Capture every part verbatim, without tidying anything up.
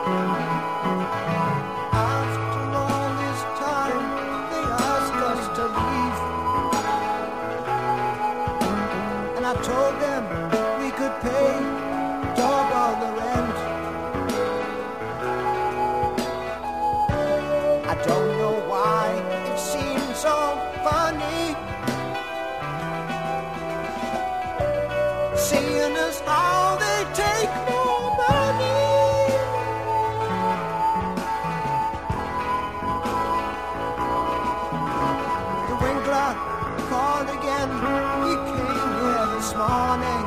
After all this time, they asked us to leave, and I told them we could pay double the rent. I don't know why it seemed so funny seeing us how they take more money. The Winkler called again. He came here this morning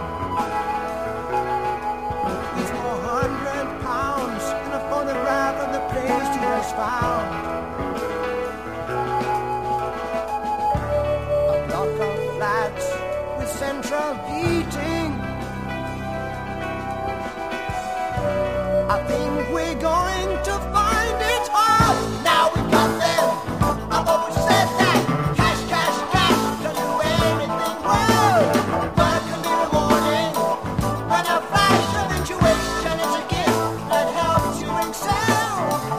with four hundred pounds and a photograph of the place he has found. A block of flats with central heating. I think we're going to find it hard. Now we got them. I've always said that. Cash, cash, cash. Can do anything well. Work a little warning. When a flash of intuition is a gift that helps you excel.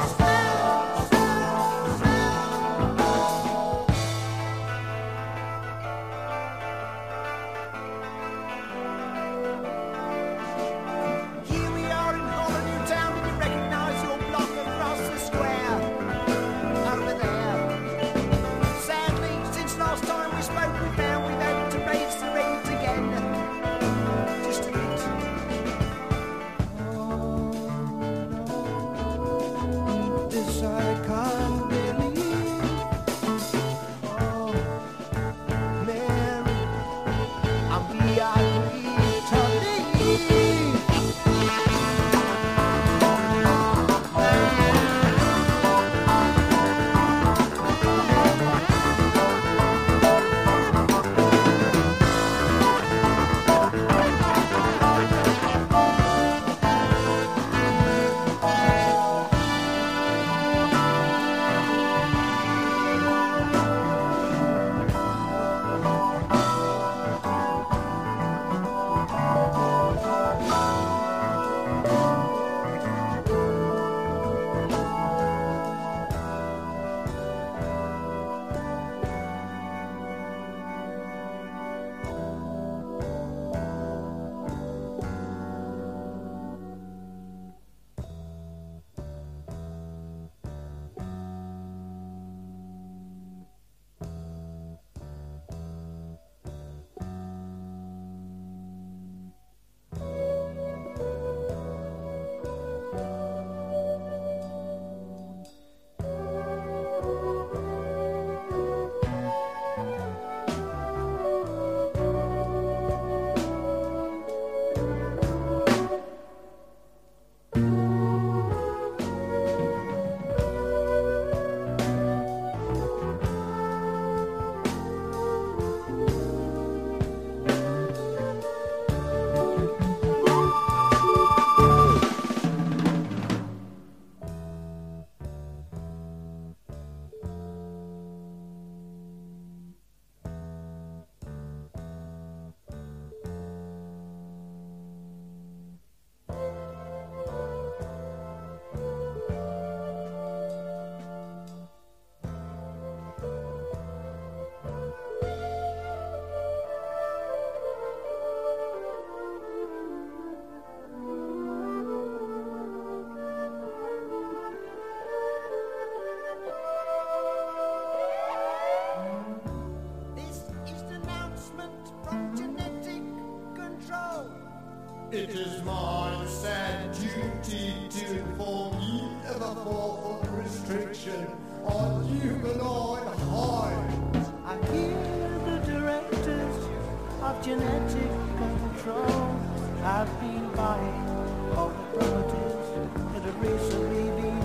Here we are in Hollywood Town. Did you recognize your block across the square? Over there. Sadly, since last time we spoke, we found we've had to raise the rate again. Just a bit. Oh, this I can't believe. Oh, Mary, and we agreed to leave. It is my sad duty to inform you of a fourfold restriction on humanoid hides. I hear the directors of genetic control have been buying all the properties that have recently been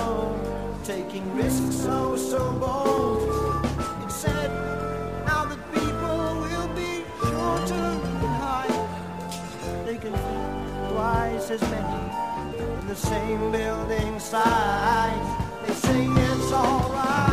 sold, taking risks so, so bold. It's said now that people will be shorter in height. They can fit twice as many in the same building site. They say it's alright.